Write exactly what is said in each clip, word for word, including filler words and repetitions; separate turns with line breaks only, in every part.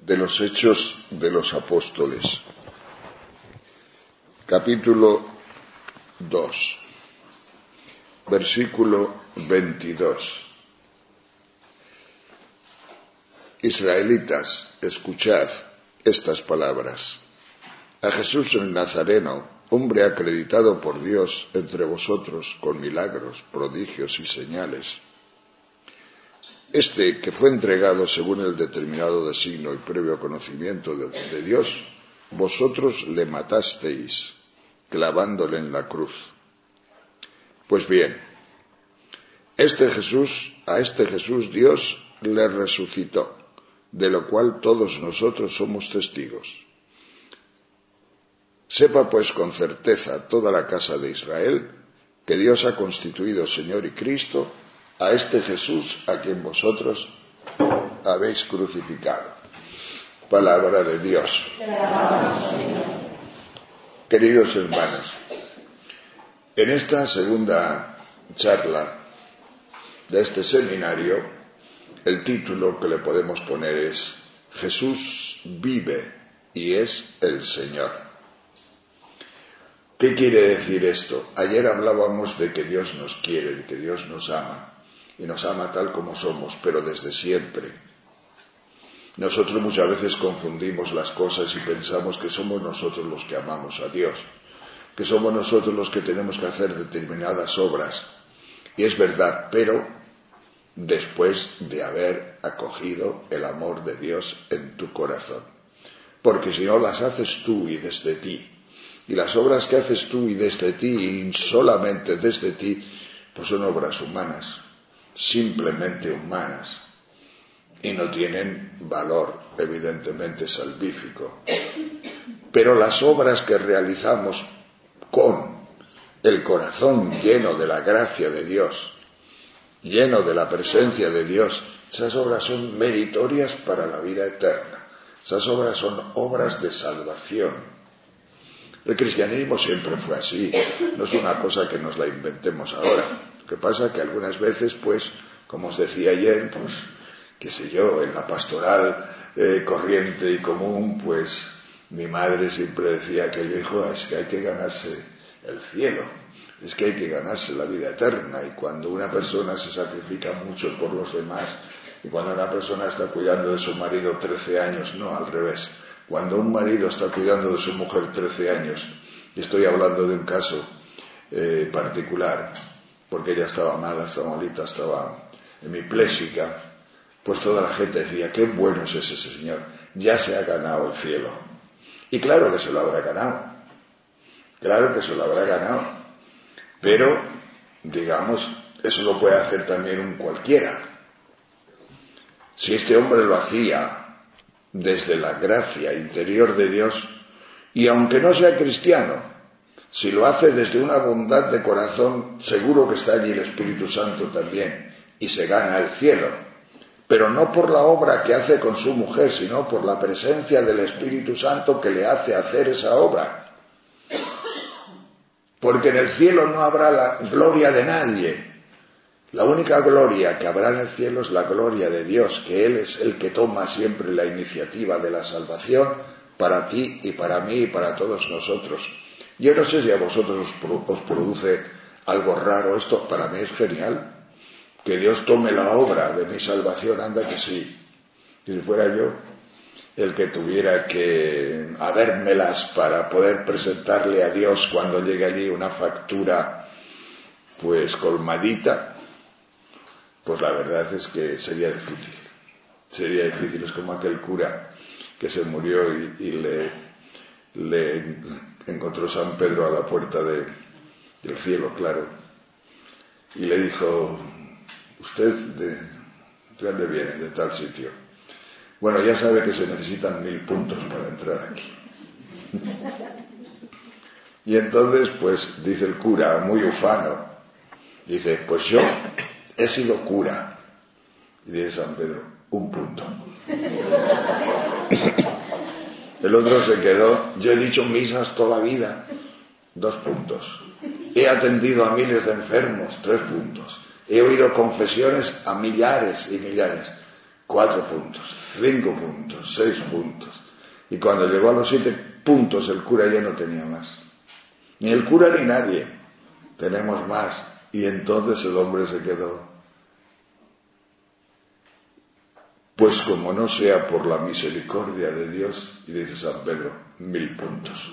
de los Hechos de los Apóstoles, capítulo dos, versículo veintidós. Israelitas, escuchad estas palabras. A Jesús el Nazareno, hombre acreditado por Dios entre vosotros con milagros, prodigios y señales. Este que fue entregado según el determinado designio y previo conocimiento de, de Dios, vosotros le matasteis, clavándole en la cruz. Pues bien, este Jesús, a este Jesús Dios le resucitó, de lo cual todos nosotros somos testigos. Sepa pues con certeza toda la casa de Israel que Dios ha constituido Señor y Cristo a este Jesús a quien vosotros habéis crucificado. Palabra de Dios. Queridos hermanos, en esta segunda charla de este seminario, el título que le podemos poner es Jesús vive y es el Señor. ¿Qué quiere decir esto? Ayer hablábamos de que Dios nos quiere, de que Dios nos ama, y nos ama tal como somos, pero desde siempre. Nosotros muchas veces confundimos las cosas y pensamos que somos nosotros los que amamos a Dios, que somos nosotros los que tenemos que hacer determinadas obras. Y es verdad, pero después de haber acogido el amor de Dios en tu corazón. Porque si no las haces tú y desde ti, y las obras que haces tú y desde ti, y solamente desde ti, pues son obras humanas, simplemente humanas, y no tienen valor, evidentemente, salvífico. Pero las obras que realizamos con el corazón lleno de la gracia de Dios, lleno de la presencia de Dios, esas obras son meritorias para la vida eterna. Esas obras son obras de salvación. El cristianismo siempre fue así, no es una cosa que nos la inventemos ahora. Lo que pasa es que algunas veces, pues, como os decía ayer, pues, qué sé yo, en la pastoral eh, corriente y común, pues, mi madre siempre decía que yo, hijo, es que hay que ganarse el cielo, es que hay que ganarse la vida eterna, y cuando una persona se sacrifica mucho por los demás, y cuando una persona está cuidando de su marido trece años, no, al revés. Cuando un marido está cuidando de su mujer trece años, y estoy hablando de un caso eh, particular, porque ella estaba mala, estaba malita, estaba hemipléjica, pues toda la gente decía, qué bueno es ese señor, ya se ha ganado el cielo. Y claro que se lo habrá ganado, claro que se lo habrá ganado, pero, digamos, eso lo puede hacer también un cualquiera. Si este hombre lo hacía desde la gracia interior de Dios, y aunque no sea cristiano, si lo hace desde una bondad de corazón, seguro que está allí el Espíritu Santo también, y se gana el cielo, pero no por la obra que hace con su mujer, sino por la presencia del Espíritu Santo que le hace hacer esa obra. Porque en el cielo no habrá la gloria de nadie. La única gloria que habrá en el cielo es la gloria de Dios, que Él es el que toma siempre la iniciativa de la salvación para ti y para mí y para todos nosotros. Yo no sé si a vosotros os produce algo raro esto, para mí es genial, que Dios tome la obra de mi salvación, anda que sí. Y si fuera yo el que tuviera que habérmelas para poder presentarle a Dios cuando llegue allí una factura pues colmadita, pues la verdad es que sería difícil, sería difícil, es como aquel cura que se murió y, y le, le encontró San Pedro a la puerta de, del cielo, claro, y le dijo, ¿usted de, de dónde viene? De tal sitio. Bueno, ya sabe que se necesitan mil puntos para entrar aquí. Y entonces, pues, dice el cura, muy ufano, dice, pues yo he sido cura. Y dice San Pedro, un punto. El otro se quedó, yo he dicho misas toda la vida, dos puntos. He atendido a miles de enfermos, tres puntos. He oído confesiones a millares y millares. cuatro puntos, cinco puntos, seis puntos. Y cuando llegó a los siete puntos el cura ya no tenía más. Ni el cura ni nadie. Tenemos más. Y entonces el hombre se quedó. Pues como no sea por la misericordia de Dios, y dice San Pedro, mil puntos.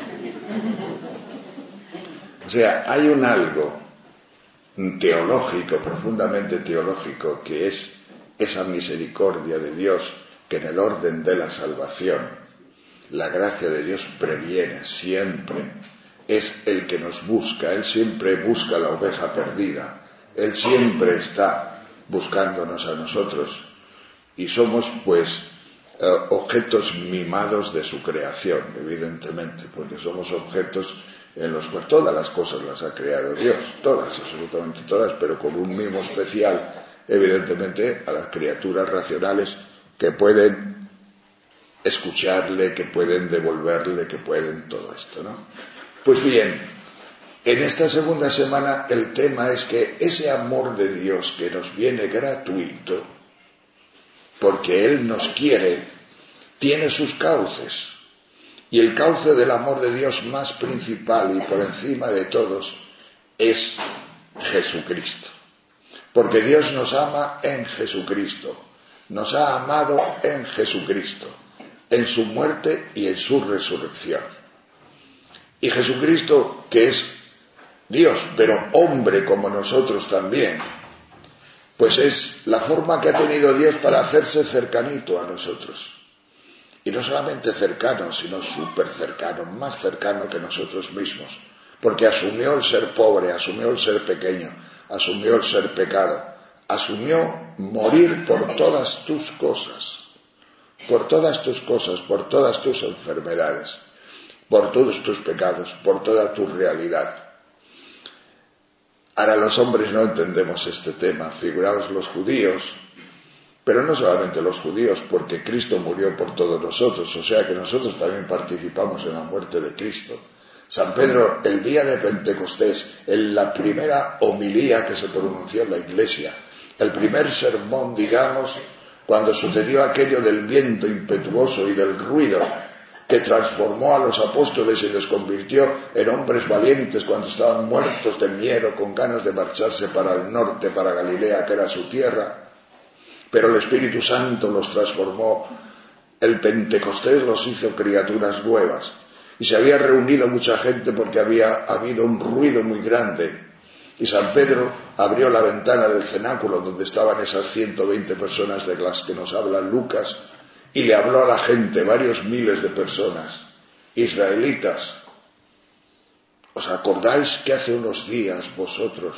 O sea, hay un algo teológico, profundamente teológico, que es esa misericordia de Dios, que en el orden de la salvación, la gracia de Dios previene siempre, es el que nos busca, Él siempre busca la oveja perdida, Él siempre está buscándonos a nosotros, y somos pues eh, objetos mimados de su creación, evidentemente, porque somos objetos en los cuales todas las cosas las ha creado Dios, todas, absolutamente todas, pero con un mimo especial, evidentemente, a las criaturas racionales que pueden escucharle, que pueden devolverle, que pueden todo esto, ¿no? Pues bien, en esta segunda semana el tema es que ese amor de Dios que nos viene gratuito, porque Él nos quiere, tiene sus cauces. Y el cauce del amor de Dios más principal y por encima de todos es Jesucristo. Porque Dios nos ama en Jesucristo. Nos ha amado en Jesucristo, en su muerte y en su resurrección. Y Jesucristo, que es Dios, pero hombre como nosotros también, pues es la forma que ha tenido Dios para hacerse cercanito a nosotros. Y no solamente cercano, sino súper cercano, más cercano que nosotros mismos, porque asumió el ser pobre, asumió el ser pequeño, asumió el ser pecado, asumió morir por todas tus cosas, por todas tus cosas, por todas tus enfermedades, por todos tus pecados, por toda tu realidad. Ahora los hombres no entendemos este tema, figuraos los judíos, pero no solamente los judíos, porque Cristo murió por todos nosotros, o sea que nosotros también participamos en la muerte de Cristo. San Pedro, el día de Pentecostés, en la primera homilía que se pronunció en la iglesia, el primer sermón, digamos, cuando sucedió aquello del viento impetuoso y del ruido que transformó a los apóstoles y les convirtió en hombres valientes cuando estaban muertos de miedo, con ganas de marcharse para el norte, para Galilea, que era su tierra, pero el Espíritu Santo los transformó, el Pentecostés los hizo criaturas nuevas, y se había reunido mucha gente porque había habido un ruido muy grande, y San Pedro abrió la ventana del cenáculo donde estaban esas ciento veinte personas de las que nos habla Lucas, y le habló a la gente, varios miles de personas, israelitas. ¿Os acordáis que hace unos días vosotros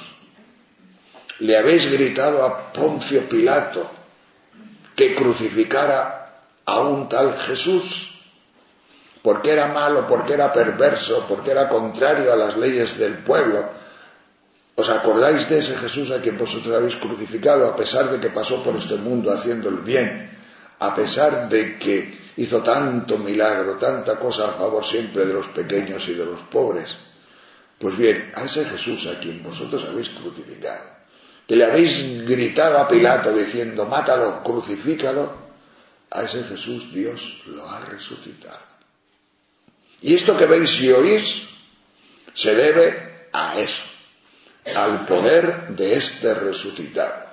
le habéis gritado a Poncio Pilato que crucificara a un tal Jesús? Porque era malo, porque era perverso, porque era contrario a las leyes del pueblo. ¿Os acordáis de ese Jesús a quien vosotros habéis crucificado, a pesar de que pasó por este mundo haciendo el bien, a pesar de que hizo tanto milagro, tanta cosa a favor siempre de los pequeños y de los pobres? Pues bien, a ese Jesús a quien vosotros habéis crucificado, que le habéis gritado a Pilato diciendo, mátalo, crucifícalo, a ese Jesús Dios lo ha resucitado. Y esto que veis y oís se debe a eso, al poder de este resucitado.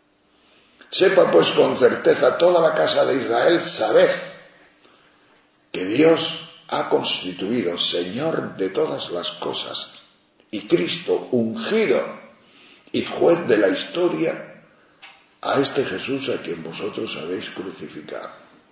Sepa pues con certeza toda la casa de Israel, sabed que Dios ha constituido Señor de todas las cosas y Cristo ungido y juez de la historia a este Jesús a quien vosotros habéis crucificado.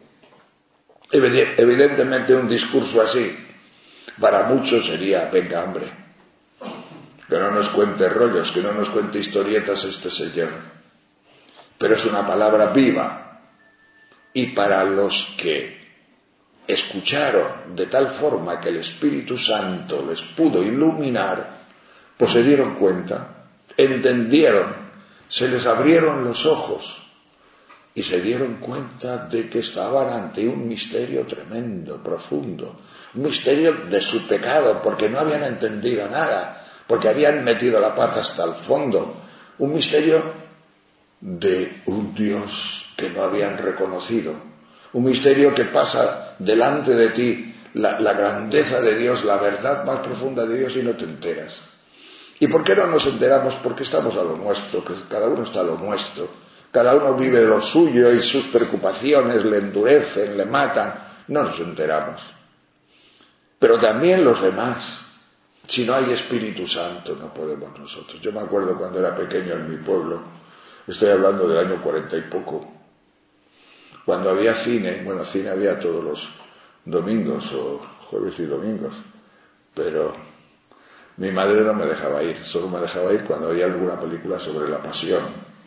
Evidentemente un discurso así para muchos sería, venga hombre, que no nos cuente rollos, que no nos cuente historietas este señor. Pero es una palabra viva, y para los que escucharon de tal forma que el Espíritu Santo les pudo iluminar, pues se dieron cuenta, entendieron, se les abrieron los ojos y se dieron cuenta de que estaban ante un misterio tremendo, profundo, un misterio de su pecado, porque no habían entendido nada, porque habían metido la pata hasta el fondo, un misterio de un Dios que no habían reconocido, un misterio que pasa delante de ti la, la grandeza de Dios, la verdad más profunda de Dios y no te enteras. ¿Y por qué no nos enteramos? Porque estamos a lo nuestro, que cada uno está a lo nuestro, cada uno vive lo suyo y sus preocupaciones le endurecen, le matan, no nos enteramos. Pero también los demás. Si no hay Espíritu Santo, no podemos nosotros. Yo me acuerdo cuando era pequeño en mi pueblo, estoy hablando del año cuarenta y poco, cuando había cine, bueno, cine había todos los domingos, o jueves y domingos, pero mi madre no me dejaba ir, solo me dejaba ir cuando había alguna película sobre la pasión,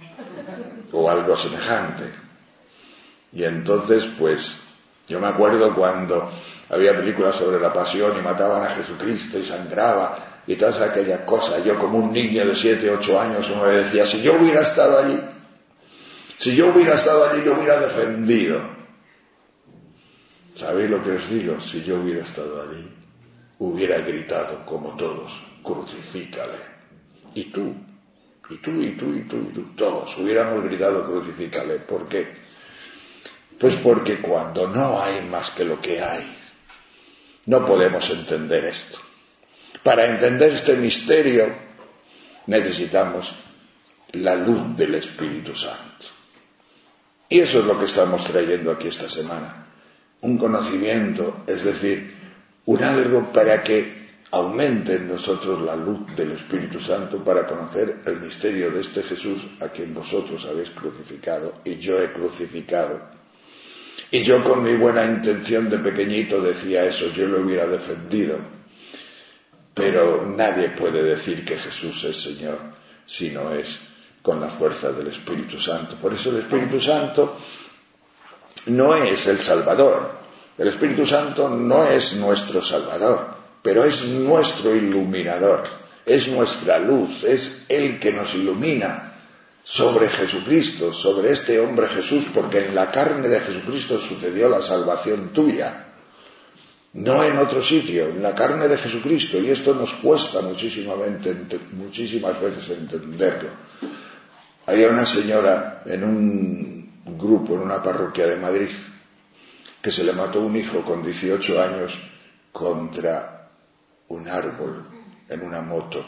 o algo semejante. Y entonces, pues, yo me acuerdo cuando había películas sobre la pasión y mataban a Jesucristo y sangraba y todas aquellas cosas. Yo como un niño de siete, ocho años uno me decía, si yo hubiera estado allí, si yo hubiera estado allí, yo hubiera defendido. ¿Sabéis lo que os digo? Si yo hubiera estado allí, hubiera gritado como todos, crucifícale. Y tú, y tú, y tú, y tú, y tú, todos hubiéramos gritado crucifícale. ¿Por qué? Pues porque cuando no hay más que lo que hay, no podemos entender esto. Para entender este misterio necesitamos la luz del Espíritu Santo. Y eso es lo que estamos trayendo aquí esta semana. Un conocimiento, es decir, un algo para que aumente en nosotros la luz del Espíritu Santo para conocer el misterio de este Jesús a quien vosotros habéis crucificado y yo he crucificado. Y yo con mi buena intención de pequeñito decía eso, yo lo hubiera defendido. Pero nadie puede decir que Jesús es Señor si no es con la fuerza del Espíritu Santo. Por eso el Espíritu Santo no es el Salvador. El Espíritu Santo no es nuestro Salvador, pero es nuestro iluminador, es nuestra luz, es el que nos ilumina sobre Jesucristo, sobre este hombre Jesús, porque en la carne de Jesucristo sucedió la salvación tuya, no en otro sitio, en la carne de Jesucristo, y esto nos cuesta muchísimamente, muchísimas veces entenderlo. Había una señora en un grupo, en una parroquia de Madrid, que se le mató un hijo con dieciocho años contra un árbol en una moto.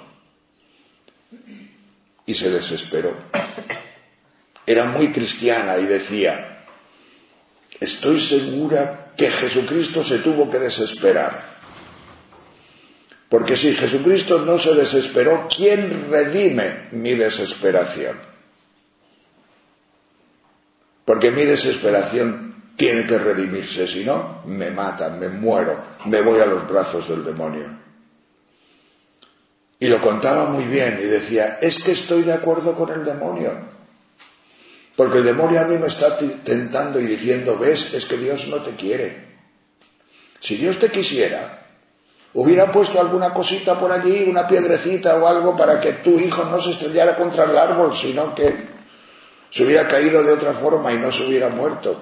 Y se desesperó. Era muy cristiana y decía, estoy segura que Jesucristo se tuvo que desesperar. Porque si Jesucristo no se desesperó, ¿quién redime mi desesperación? Porque mi desesperación tiene que redimirse, si no, me matan, me muero, me voy a los brazos del demonio. Y lo contaba muy bien y decía, es que estoy de acuerdo con el demonio. Porque el demonio a mí me está tentando y diciendo, ves, es que Dios no te quiere. Si Dios te quisiera, hubiera puesto alguna cosita por allí, una piedrecita o algo para que tu hijo no se estrellara contra el árbol, sino que se hubiera caído de otra forma y no se hubiera muerto.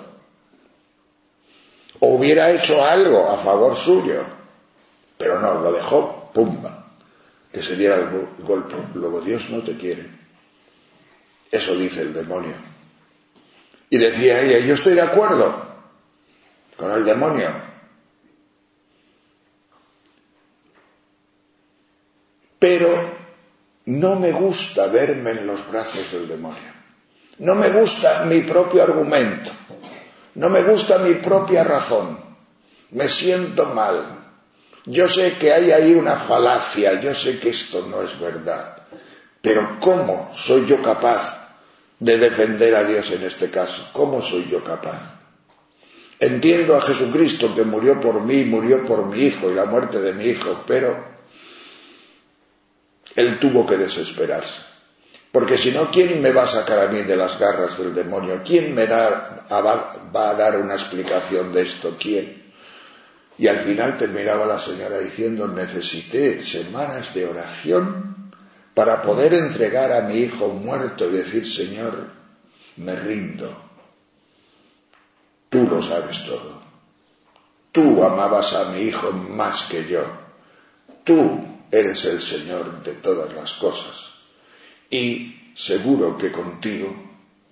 O hubiera hecho algo a favor suyo. Pero no, lo dejó, pumba. Que se diera el golpe. Luego Dios no te quiere. Eso dice el demonio. Y decía ella, yo estoy de acuerdo con el demonio. Pero no me gusta verme en los brazos del demonio. No me gusta mi propio argumento. No me gusta mi propia razón. Me siento mal. Yo sé que hay ahí una falacia, yo sé que esto no es verdad, pero ¿cómo soy yo capaz de defender a Dios en este caso? ¿Cómo soy yo capaz? Entiendo a Jesucristo que murió por mí, murió por mi hijo y la muerte de mi hijo, pero Él tuvo que desesperarse, porque si no, ¿quién me va a sacar a mí de las garras del demonio? ¿Quién me da, va a dar una explicación de esto? ¿Quién? Y al final terminaba la señora diciendo, necesité semanas de oración para poder entregar a mi hijo muerto y decir, Señor, me rindo. Tú lo sabes todo. Tú amabas a mi hijo más que yo. Tú eres el Señor de todas las cosas. Y seguro que contigo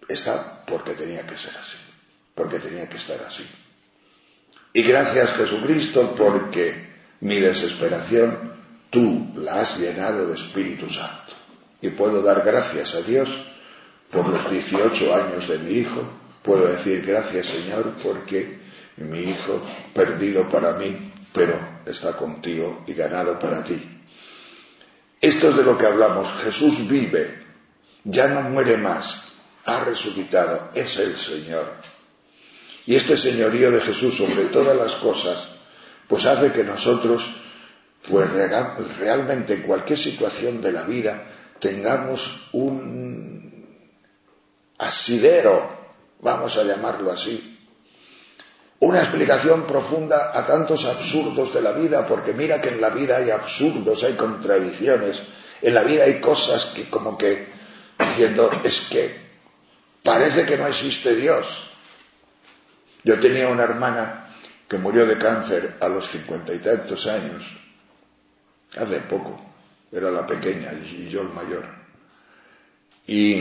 está porque tenía que ser así, porque tenía que estar así. Y gracias, Jesucristo, porque mi desesperación tú la has llenado de Espíritu Santo. Y puedo dar gracias a Dios por los dieciocho años de mi hijo. Puedo decir gracias, Señor, porque mi hijo, perdido para mí, pero está contigo y ganado para ti. Esto es de lo que hablamos. Jesús vive, ya no muere más, ha resucitado, es el Señor. Y este señorío de Jesús sobre todas las cosas, pues hace que nosotros, pues realmente en cualquier situación de la vida, tengamos un asidero, vamos a llamarlo así, una explicación profunda a tantos absurdos de la vida, porque mira que en la vida hay absurdos, hay contradicciones, en la vida hay cosas que como que, diciendo, es que parece que no existe Dios. Yo tenía una hermana que murió de cáncer a los cincuenta y tantos años, hace poco, era la pequeña y yo el mayor. Y,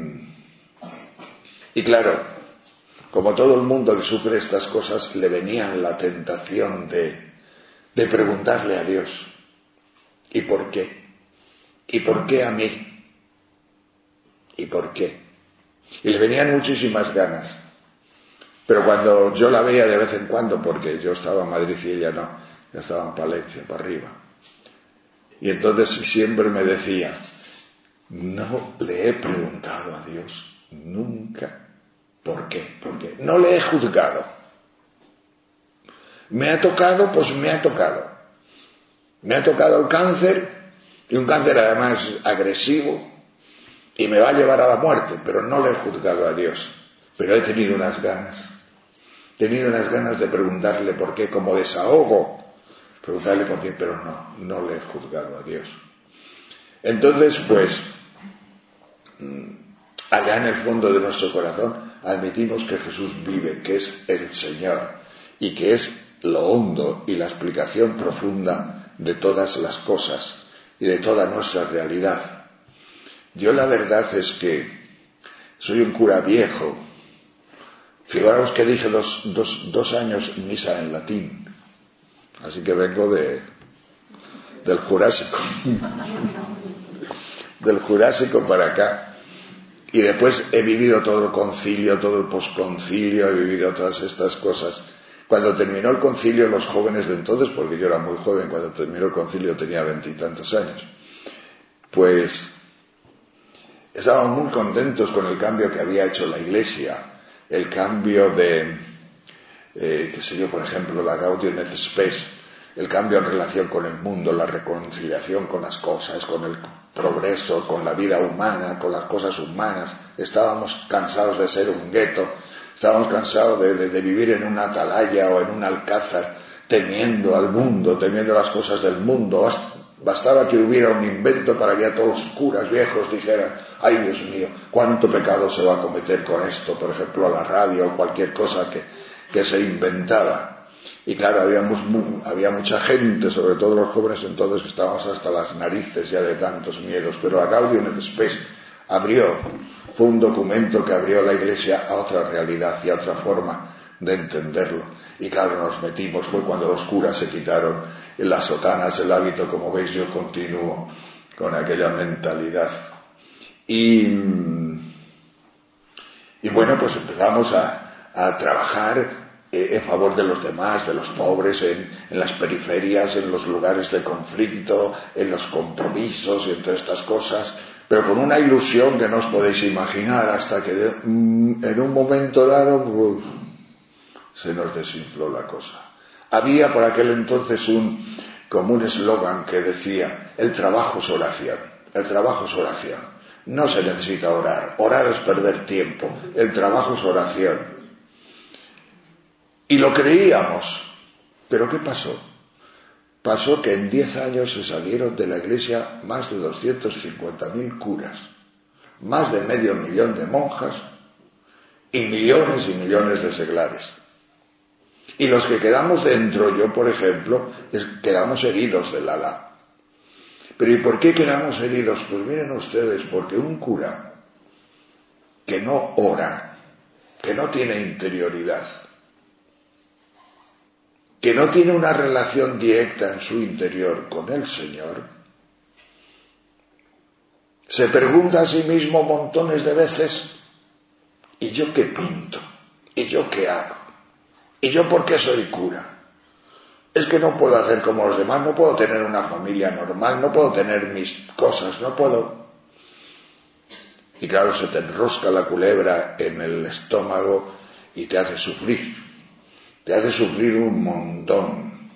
y claro, como todo el mundo que sufre estas cosas, le venía la tentación de, de preguntarle a Dios, ¿y por qué? ¿Y por qué a mí? ¿Y por qué? Y le venían muchísimas ganas. Pero cuando yo la veía de vez en cuando, porque yo estaba en Madrid y ella no, ya estaba en Palencia, para arriba. Y entonces siempre me decía, no le he preguntado a Dios nunca por qué, porque no le he juzgado. Me ha tocado, pues me ha tocado. Me ha tocado el cáncer, y un cáncer además agresivo, y me va a llevar a la muerte, pero no le he juzgado a Dios. Pero he tenido unas ganas. He tenido unas ganas de preguntarle por qué, como desahogo, preguntarle por qué, pero no, no le he juzgado a Dios. Entonces, pues, allá en el fondo de nuestro corazón, admitimos que Jesús vive, que es el Señor, y que es lo hondo y la explicación profunda de todas las cosas y de toda nuestra realidad. Yo la verdad es que soy un cura viejo. Fijaros que dije dos, dos, dos años misa en latín, así que vengo de, del Jurásico, del Jurásico para acá. Y después he vivido todo el concilio, todo el posconcilio, he vivido todas estas cosas. Cuando terminó el concilio, los jóvenes de entonces, porque yo era muy joven, cuando terminó el concilio tenía veintitantos años, pues estaban muy contentos con el cambio que había hecho la Iglesia. El cambio de, eh, qué sé yo, por ejemplo, la Gaudium et Spes, el cambio en relación con el mundo, la reconciliación con las cosas, con el progreso, con la vida humana, con las cosas humanas. Estábamos cansados de ser un gueto, estábamos cansados de, de, de vivir en una atalaya o en un alcázar, temiendo al mundo, temiendo las cosas del mundo. Bastaba que hubiera un invento para que ya todos los curas viejos dijeran, ay Dios mío, cuánto pecado se va a cometer con esto, por ejemplo a la radio o cualquier cosa que, que se inventaba. Y claro, habíamos, había mucha gente, sobre todo los jóvenes entonces, que estábamos hasta las narices ya de tantos miedos, pero la Gaudium et Spes abrió, fue un documento que abrió la Iglesia a otra realidad y a otra forma de entenderlo. Y claro, nos metimos, fue cuando los curas se quitaron las sotanas, el hábito, como veis yo continúo con aquella mentalidad. Y, y bueno, pues empezamos a, a trabajar eh, en favor de los demás, de los pobres, en, en las periferias, en los lugares de conflicto, en los compromisos y en todas estas cosas, pero con una ilusión que no os podéis imaginar, hasta que de, mm, en un momento dado uh, se nos desinfló la cosa. Había por aquel entonces un, como un eslogan que decía, el trabajo es oración, el trabajo es oración. No se necesita orar, orar es perder tiempo, el trabajo es oración. Y lo creíamos, pero ¿qué pasó? Pasó que en diez años se salieron de la Iglesia más de doscientos cincuenta mil curas, más de medio millón de monjas y millones y millones de seglares. Y los que quedamos dentro, yo por ejemplo, es, quedamos heridos del alá. Pero ¿y por qué quedamos heridos? Pues miren ustedes, porque un cura que no ora, que no tiene interioridad, que no tiene una relación directa en su interior con el Señor, se pregunta a sí mismo montones de veces: ¿y yo qué pinto? ¿Y yo qué hago? ¿Y yo por qué soy cura? Es que no puedo hacer como los demás, no puedo tener una familia normal, no puedo tener mis cosas, no puedo. Y claro, se te enrosca la culebra en el estómago y te hace sufrir, te hace sufrir un montón.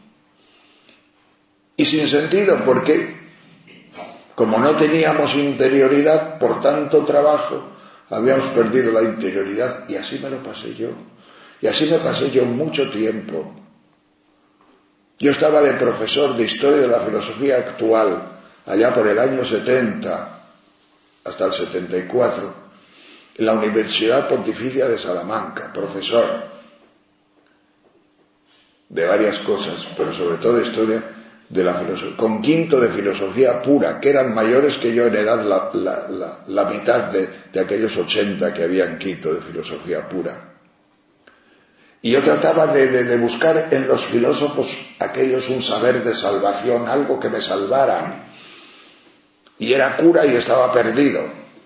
Y sin sentido, porque como no teníamos interioridad, por tanto trabajo, habíamos perdido la interioridad, y así me lo pasé yo. Y así me pasé yo mucho tiempo. Yo estaba de profesor de Historia de la Filosofía Actual, allá por el año setenta, hasta el setenta y cuatro, en la Universidad Pontificia de Salamanca, profesor de varias cosas, pero sobre todo de Historia de la Filosofía, con quinto de Filosofía Pura, que eran mayores que yo en edad, la, la, la, la mitad de, de aquellos ochenta que había en quinto de Filosofía Pura. Y yo trataba de, de, de buscar en los filósofos aquellos un saber de salvación, algo que me salvara. Y era cura y estaba perdido.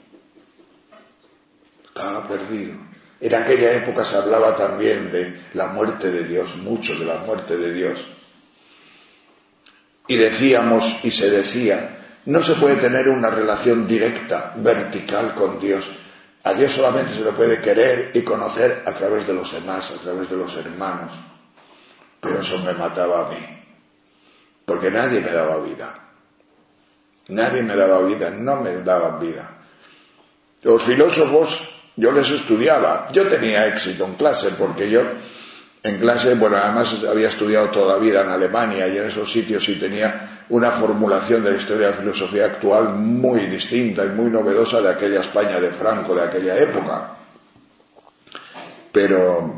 Estaba perdido. En aquella época se hablaba también de la muerte de Dios, mucho de la muerte de Dios. Y decíamos, y se decía, no se puede tener una relación directa, vertical con Dios. A Dios solamente se lo puede querer y conocer a través de los demás, a través de los hermanos. Pero eso me mataba a mí, porque nadie me daba vida. Nadie me daba vida, no me daban vida. Los filósofos, yo les estudiaba. Yo tenía éxito en clase, porque yo en clase, bueno, además había estudiado toda la vida en Alemania y en esos sitios, y tenía una formulación de la historia de la filosofía actual muy distinta y muy novedosa de aquella España de Franco, de aquella época. Pero,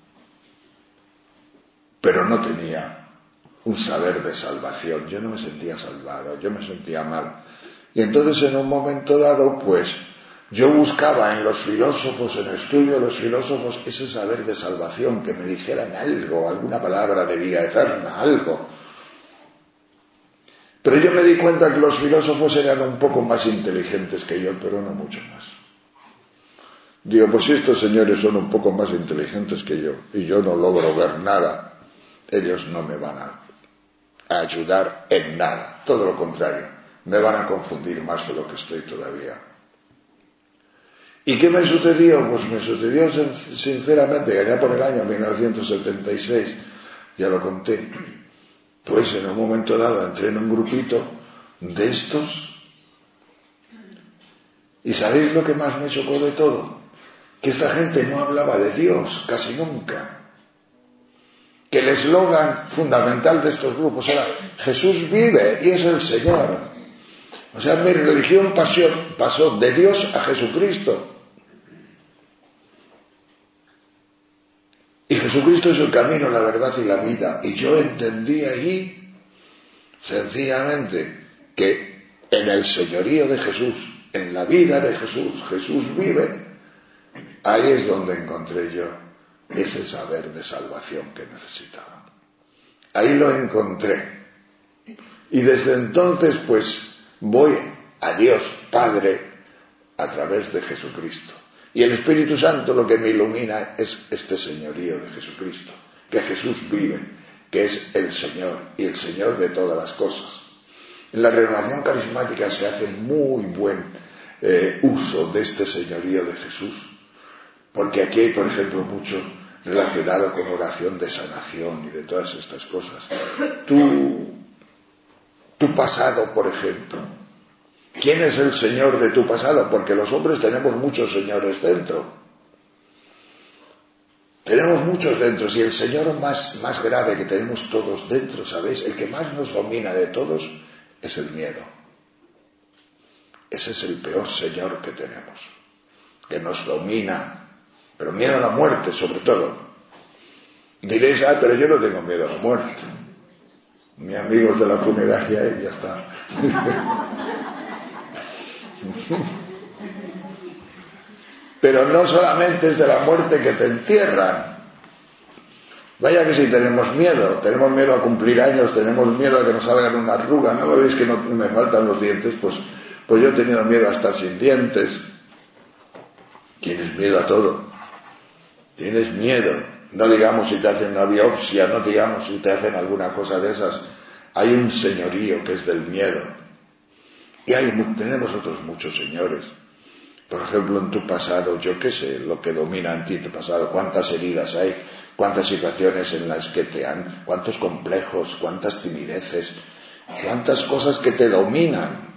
pero no tenía un saber de salvación. Yo no me sentía salvado, yo me sentía mal. Y entonces, en un momento dado, pues, yo buscaba en los filósofos, en el estudio de los filósofos, ese saber de salvación, que me dijeran algo, alguna palabra de vida eterna, algo. Pero yo me di cuenta que los filósofos eran un poco más inteligentes que yo, pero no mucho más. Digo, pues si estos señores son un poco más inteligentes que yo, y yo no logro ver nada, ellos no me van a, a ayudar en nada, todo lo contrario, me van a confundir más de lo que estoy todavía. ¿Y qué me sucedió? Pues me sucedió sinceramente que allá por el año mil novecientos setenta y seis, ya lo conté, pues en un momento dado entré en un grupito de estos, y ¿sabéis lo que más me chocó de todo? Que esta gente no hablaba de Dios casi nunca. Que el eslogan fundamental de estos grupos era Jesús vive y es el Señor. O sea, mi religión pasó, pasó de Dios a Jesucristo. Y Jesucristo es el camino, la verdad y la vida. Y yo entendí ahí, sencillamente, que en el señorío de Jesús, en la vida de Jesús, Jesús vive. Ahí es donde encontré yo ese saber de salvación que necesitaba. Ahí lo encontré. Y desde entonces, pues, voy a Dios Padre a través de Jesucristo. Y el Espíritu Santo lo que me ilumina es este señorío de Jesucristo, que Jesús vive, que es el Señor y el Señor de todas las cosas. En la renovación carismática se hace muy buen eh, uso de este señorío de Jesús, porque aquí hay, por ejemplo, mucho relacionado con oración de sanación y de todas estas cosas. Tu, tu pasado, por ejemplo. ¿Quién es el Señor de tu pasado? Porque los hombres tenemos muchos señores dentro. Tenemos muchos dentro, y el Señor más, más grave que tenemos todos dentro, ¿sabéis? El que más nos domina de todos es el miedo. Ese es el peor Señor que tenemos, que nos domina, pero miedo a la muerte sobre todo. Diréis, ah, pero yo no tengo miedo a la muerte. Mi amigos de la funeraria, eh, ya está. Pero no solamente es de la muerte que te entierran. Vaya que si tenemos miedo, tenemos miedo a cumplir años, tenemos miedo a que nos salgan una arruga, ¿no me veis que no me faltan los dientes? Pues, pues yo he tenido miedo a estar sin dientes. Tienes miedo a todo, tienes miedo, no digamos si te hacen una biopsia, no digamos si te hacen alguna cosa de esas, hay un señorío que es del miedo, y hay, tenemos otros muchos señores. Por ejemplo, en tu pasado, yo qué sé, lo que domina en ti tu pasado, cuántas heridas hay, cuántas situaciones en las que te han, cuántos complejos, cuántas timideces, cuántas cosas que te dominan.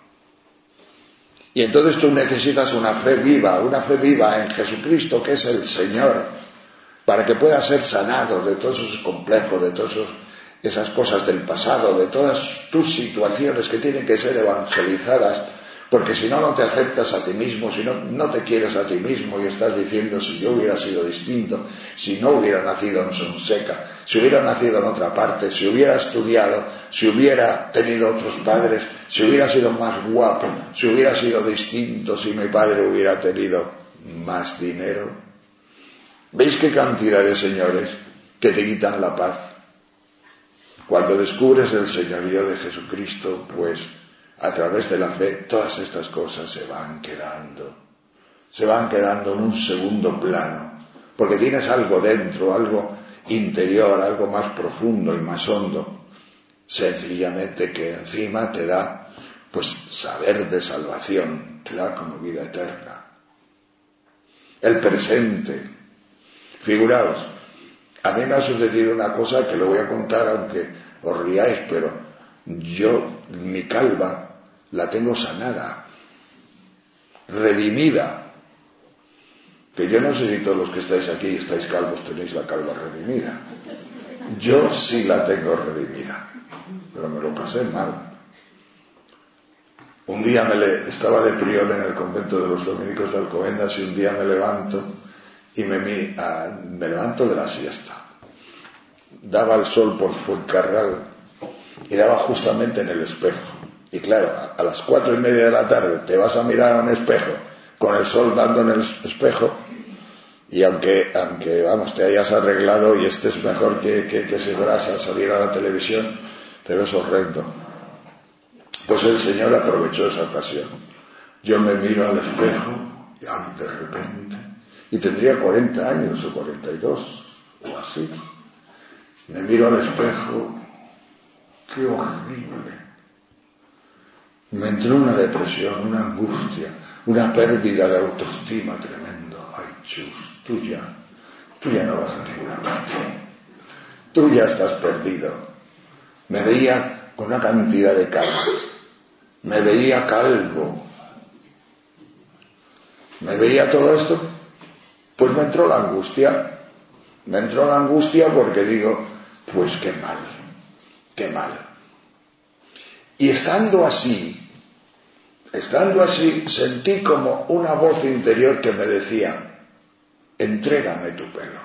Y entonces tú necesitas una fe viva, una fe viva en Jesucristo, que es el Señor, para que puedas ser sanado de todos esos complejos, de todas esas cosas del pasado, de todas tus situaciones que tienen que ser evangelizadas, porque si no, no te aceptas a ti mismo, si no, no te quieres a ti mismo y estás diciendo, si yo hubiera sido distinto, si no hubiera nacido en Sonseca, si hubiera nacido en otra parte, si hubiera estudiado, si hubiera tenido otros padres, si hubiera sido más guapo, si hubiera sido distinto, si mi padre hubiera tenido más dinero. ¿Veis qué cantidad de señores que te quitan la paz? Cuando descubres el señorío de Jesucristo, pues a través de la fe todas estas cosas se van quedando, se van quedando en un segundo plano, porque tienes algo dentro, algo interior, algo más profundo y más hondo, sencillamente que encima te da, pues, saber de salvación, te da como vida eterna. El presente. Figuraos, a mí me ha sucedido una cosa que lo voy a contar aunque os riáis, pero yo, mi calva, la tengo sanada, redimida. Que yo no sé si todos los que estáis aquí y estáis calvos tenéis la calva redimida. Yo sí la tengo redimida, pero me lo pasé mal. Un día me le, estaba de prior en el convento de los dominicos de Alcobendas y un día me levanto y me, me, me levanto de la siesta. Daba el sol por Fuencarral y daba justamente en el espejo. Y claro, a las cuatro y media de la tarde te vas a mirar a un espejo con el sol dando en el espejo y aunque, aunque vamos, te hayas arreglado y estés mejor que, que, que si fueras a salir a la televisión, te ves horrendo. Pues el Señor aprovechó esa ocasión. Yo me miro al espejo y ah, de repente, y tendría cuarenta años o cuarenta y dos o así, me miro al espejo, qué horrible. Me entró una depresión, una angustia, una pérdida de autoestima tremendo. Ay, Chus, tú ya, tú ya no vas a ninguna parte. Tú ya estás perdido. Me veía con una cantidad de canas. Me veía calvo. Me veía todo esto. Pues me entró la angustia. Me entró la angustia porque digo, pues qué mal, qué mal. Y estando así, Estando así, sentí como una voz interior que me decía, entrégame tu pelo.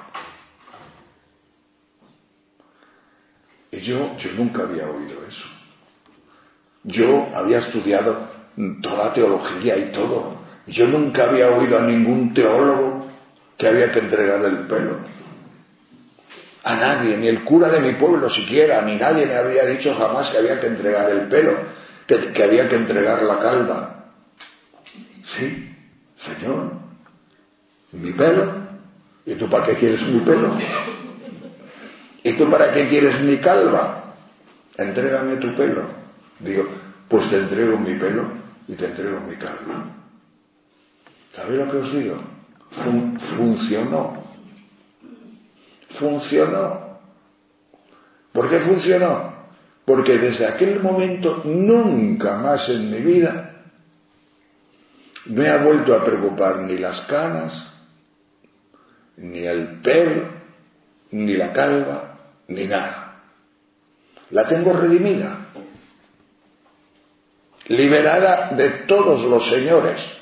Y yo, yo nunca había oído eso. Yo había estudiado toda la teología y todo. Y yo nunca había oído a ningún teólogo que había que entregar el pelo. A nadie, ni el cura de mi pueblo siquiera, ni nadie me había dicho jamás que había que entregar el pelo. Que, que había que entregar la calva. Sí, Señor, mi pelo. ¿Y tú para qué quieres mi pelo? ¿Y tú para qué quieres mi calva? Entrégame tu pelo. Digo, pues te entrego mi pelo y te entrego mi calva. ¿Sabéis lo que os digo? Fun- funcionó. Funcionó. ¿Por qué funcionó? Porque desde aquel momento nunca más en mi vida me ha vuelto a preocupar ni las canas, ni el pelo, ni la calva, ni nada. La tengo redimida, liberada de todos los señores.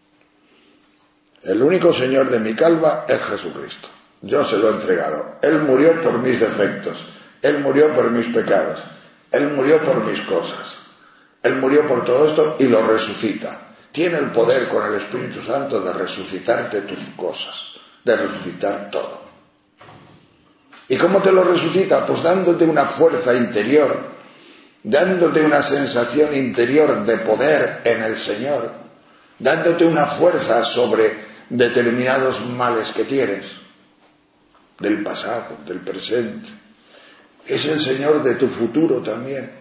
El único señor de mi calva es Jesucristo. Yo se lo he entregado. Él murió por mis defectos, Él murió por mis pecados, Él murió por mis cosas, Él murió por todo esto y lo resucita. tiene el poder con el Espíritu Santo de resucitarte tus cosas, de resucitar todo. ¿Y cómo te lo resucita? Pues dándote una fuerza interior, dándote una sensación interior de poder en el Señor, dándote una fuerza sobre determinados males que tienes, del pasado, del presente. Es el Señor de tu futuro también.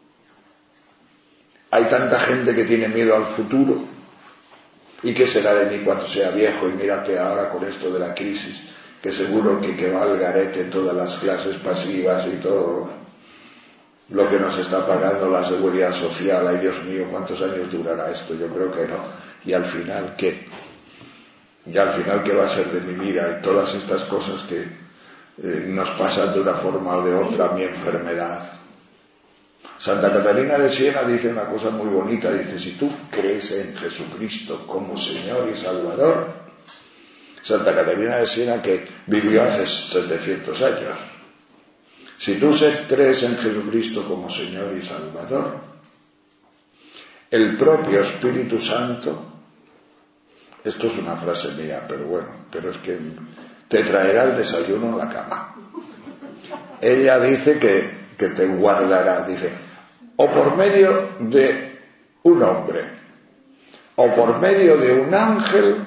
Hay tanta gente que tiene miedo al futuro. ¿Y qué será de mí cuando sea viejo? Y mira que ahora con esto de la crisis, que seguro que, que va al garete todas las clases pasivas y todo lo que nos está pagando la seguridad social. Ay, Dios mío, ¿cuántos años durará esto? Yo creo que no. ¿Y al final qué? ¿Y al final qué va a ser de mi vida? Y todas estas cosas que eh, nos pasan de una forma o de otra, mi enfermedad. Santa Catalina de Siena dice una cosa muy bonita, dice, si tú crees en Jesucristo como Señor y Salvador, Santa Catalina de Siena que vivió hace setecientos años, si tú crees en Jesucristo como Señor y Salvador, el propio Espíritu Santo, esto es una frase mía, pero bueno, pero es que te traerá el desayuno en la cama. Ella dice que, que te guardará, dice, o por medio de un hombre, o por medio de un ángel,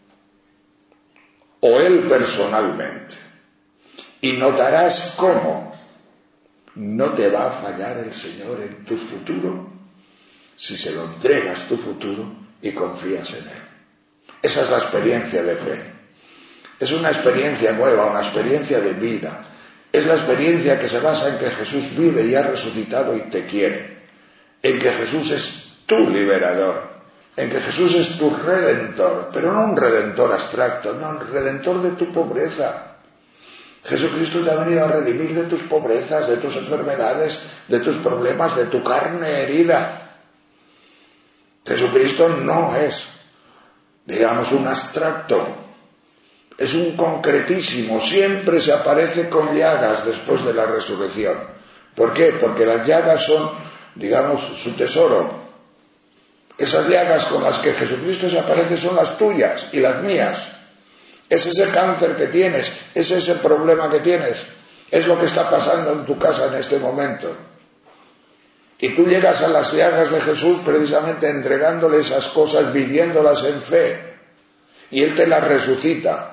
o él personalmente. Y notarás cómo no te va a fallar el Señor en tu futuro si se lo entregas tu futuro y confías en Él. Esa es la experiencia de fe. Es una experiencia nueva, una experiencia de vida. Es la experiencia que se basa en que Jesús vive y ha resucitado y te quiere. En que Jesús es tu liberador. En que Jesús es tu redentor. Pero no un redentor abstracto, no, un redentor de tu pobreza. Jesucristo te ha venido a redimir de tus pobrezas, de tus enfermedades, de tus problemas, de tu carne herida. Jesucristo no es, digamos, un abstracto. Es un concretísimo, siempre se aparece con llagas después de la resurrección. ¿Por qué? Porque las llagas son, digamos, su tesoro. Esas llagas con las que Jesucristo se aparece son las tuyas y las mías. Es ese cáncer que tienes, es ese problema que tienes, es lo que está pasando en tu casa en este momento. Y tú llegas a las llagas de Jesús precisamente entregándole esas cosas, viviéndolas en fe. Y Él te las resucita.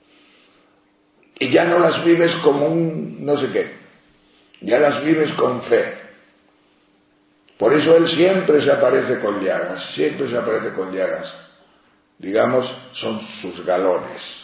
Y ya no las vives como un no sé qué, ya las vives con fe. Por eso Él siempre se aparece con llagas, siempre se aparece con llagas. Digamos, son sus galones.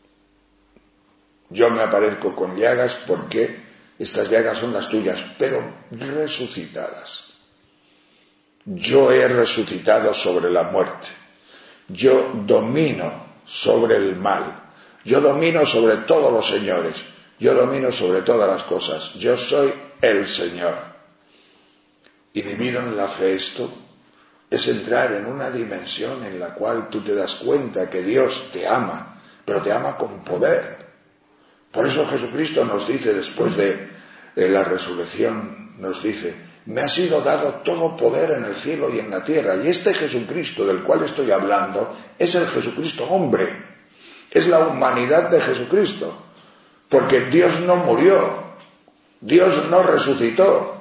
Yo me aparezco con llagas porque estas llagas son las tuyas, pero resucitadas. Yo he resucitado sobre la muerte. Yo domino sobre el mal. Yo domino sobre todos los señores. Yo domino sobre todas las cosas. Yo soy el Señor. Y vivido en la fe esto es entrar en una dimensión en la cual tú te das cuenta que Dios te ama, pero te ama con poder. Por eso Jesucristo nos dice después de, de la resurrección, nos dice, me ha sido dado todo poder en el cielo y en la tierra. Y este Jesucristo del cual estoy hablando es el Jesucristo hombre, es la humanidad de Jesucristo, porque Dios no murió, Dios no resucitó,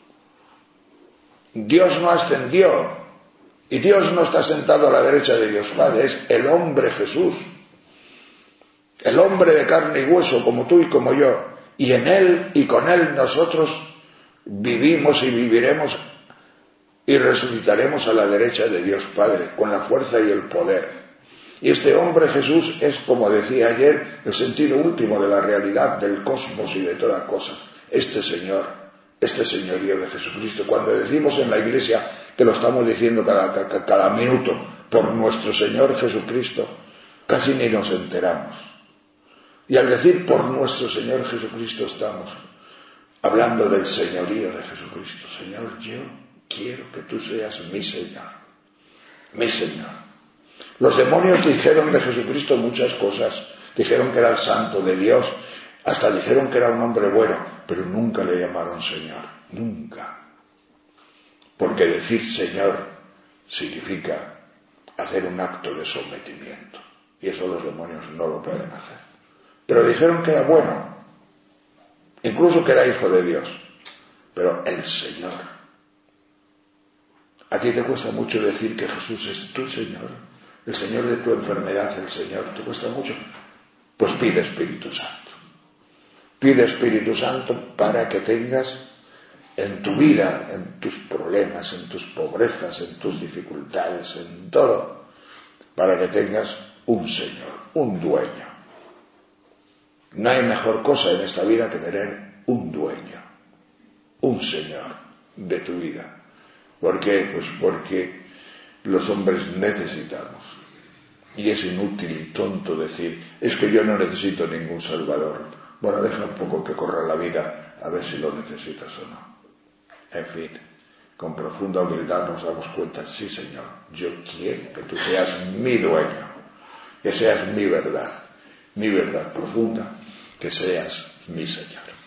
Dios no ascendió, y Dios no está sentado a la derecha de Dios Padre, es el hombre Jesús. El hombre de carne y hueso como tú y como yo, y en Él y con Él nosotros vivimos y viviremos y resucitaremos a la derecha de Dios Padre, con la fuerza y el poder. Y este hombre Jesús es, como decía ayer, el sentido último de la realidad, del cosmos y de toda cosa. Este Señor, este señorío de Jesucristo. Cuando decimos en la Iglesia, que lo estamos diciendo cada, cada, cada minuto, por nuestro Señor Jesucristo, casi ni nos enteramos. Y al decir por nuestro Señor Jesucristo estamos hablando del señorío de Jesucristo. Señor, yo quiero que tú seas mi Señor, mi Señor. Los demonios dijeron de Jesucristo muchas cosas. Dijeron que era el santo de Dios, hasta dijeron que era un hombre bueno, pero nunca le llamaron Señor, nunca. Porque decir Señor significa hacer un acto de sometimiento. Y eso los demonios no lo pueden hacer. Pero dijeron que era bueno, incluso que era hijo de Dios. Pero el Señor. ¿A ti te cuesta mucho decir que Jesús es tu Señor? El Señor de tu enfermedad, el Señor, ¿te cuesta mucho? Pues pide Espíritu Santo. Pide Espíritu Santo para que tengas en tu vida, en tus problemas, en tus pobrezas, en tus dificultades, en todo, para que tengas un Señor, un dueño. No hay mejor cosa en esta vida que tener un dueño, un Señor de tu vida. ¿Por qué? Pues porque los hombres necesitamos. Y es inútil y tonto decir, es que yo no necesito ningún Salvador. Bueno, deja un poco que corra la vida a ver si lo necesitas o no. En fin, con profunda humildad nos damos cuenta, sí Señor, yo quiero que tú seas mi dueño, que seas mi verdad, mi verdad profunda, que seas mi Señor.